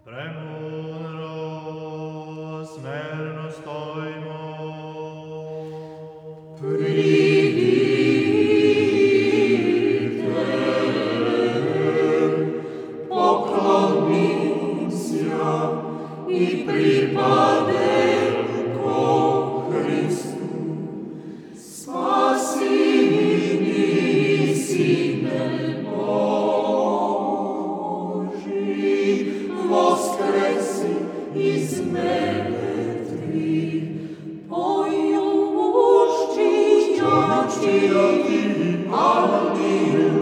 Premudro, smerno stojmo. Pridite, poklonimся i pripadelko Hristu. Spasini Sine Boži, voskresi iz mrtvih, pojušći, Alleluja.